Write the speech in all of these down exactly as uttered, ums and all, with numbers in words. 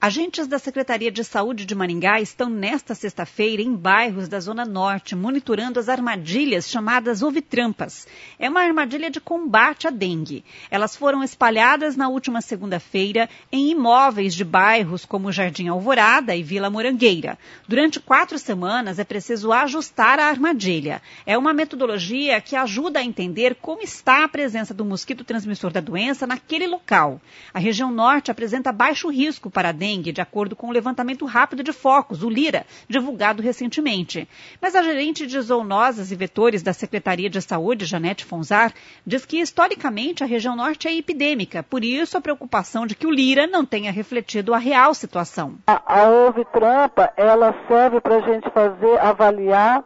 Agentes da Secretaria de Saúde de Maringá estão nesta sexta-feira em bairros da Zona Norte, monitorando as armadilhas chamadas ovitrampas. É uma armadilha de combate à dengue. Elas foram espalhadas na última segunda-feira em imóveis de bairros como Jardim Alvorada e Vila Morangueira. Durante quatro semanas é preciso ajustar a armadilha. É uma metodologia que ajuda a entender como está a presença do mosquito transmissor da doença naquele local. A região norte apresenta baixo risco para a dengue, de acordo com o levantamento rápido de focos, o LIRA, divulgado recentemente. Mas a gerente de zoonoses e vetores da Secretaria de Saúde, Janete Fonzar, diz que historicamente a região norte é epidêmica, por isso a preocupação de que o LIRA não tenha refletido a real situação. A, a ovitrampa, ela serve para a gente fazer, avaliar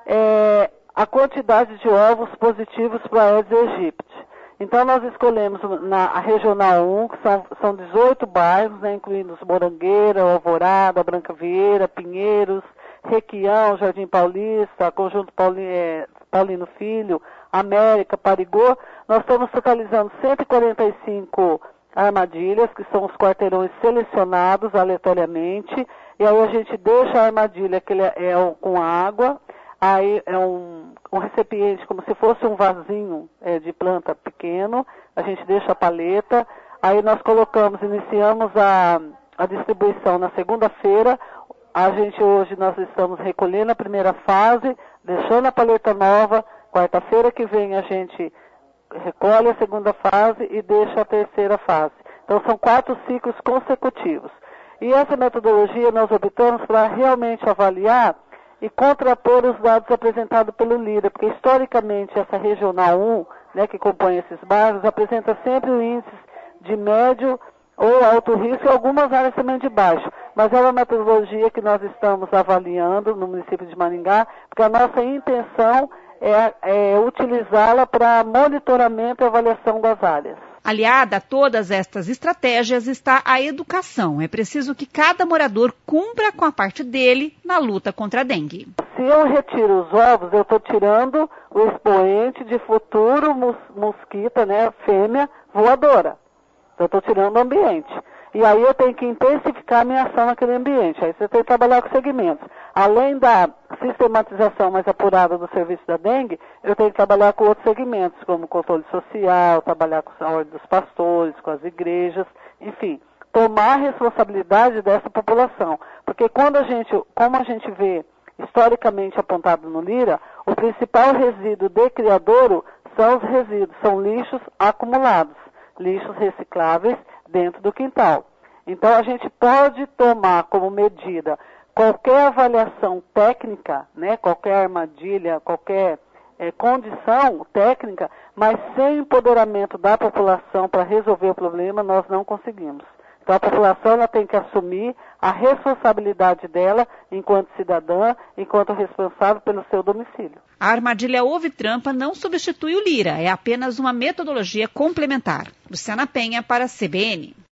é, a quantidade de ovos positivos para a Aedes aegypti. Então, nós escolhemos na a Regional um, que são, são dezoito bairros, né, incluindo os Morangueira, Alvorada, Branca Vieira, Pinheiros, Requião, Jardim Paulista, Conjunto Pauli, é, Paulino Filho, América, Parigô. Nós estamos totalizando cento e quarenta e cinco armadilhas, que são os quarteirões selecionados aleatoriamente, e aí a gente deixa a armadilha que ele é, é com água. Aí é um, um recipiente como se fosse um vasinho é, de planta pequeno, a gente deixa a paleta, aí nós colocamos, iniciamos a, a distribuição na segunda-feira, a gente hoje nós estamos recolhendo a primeira fase, deixando a paleta nova, quarta-feira que vem a gente recolhe a segunda fase e deixa a terceira fase. Então são quatro ciclos consecutivos. E essa metodologia nós optamos para realmente avaliar e contrapor os dados apresentados pelo LIRA, porque historicamente essa Regional um, né, que compõe esses bairros, apresenta sempre índices de médio ou alto risco e algumas áreas também de baixo. Mas é uma metodologia que nós estamos avaliando no município de Maringá, porque a nossa intenção é, é utilizá-la para monitoramento e avaliação das áreas. Aliada a todas estas estratégias está a educação. É preciso que cada morador cumpra com a parte dele na luta contra a dengue. Se eu retiro os ovos, eu estou tirando o expoente de futuro mos, mosquita, né, fêmea voadora. Então, eu estou tirando o ambiente. E aí eu tenho que intensificar a minha ação naquele ambiente. Aí você tem que trabalhar com segmentos. Além da sistematização mais apurada do serviço da dengue, eu tenho que trabalhar com outros segmentos, como controle social, trabalhar com a ordem dos pastores, com as igrejas, enfim, tomar a responsabilidade dessa população. Porque quando a gente, como a gente vê historicamente apontado no LIRA, o principal resíduo de criadouro são os resíduos, são lixos acumulados, lixos recicláveis dentro do quintal. Então, a gente pode tomar como medida qualquer avaliação técnica, né, qualquer armadilha, qualquer é, condição técnica, mas sem empoderamento da população para resolver o problema, nós não conseguimos. Então, a população ela tem que assumir a responsabilidade dela enquanto cidadã, enquanto responsável pelo seu domicílio. A armadilha ovitrampa não substitui o LIRA, é apenas uma metodologia complementar. Luciana Penha para a C B N.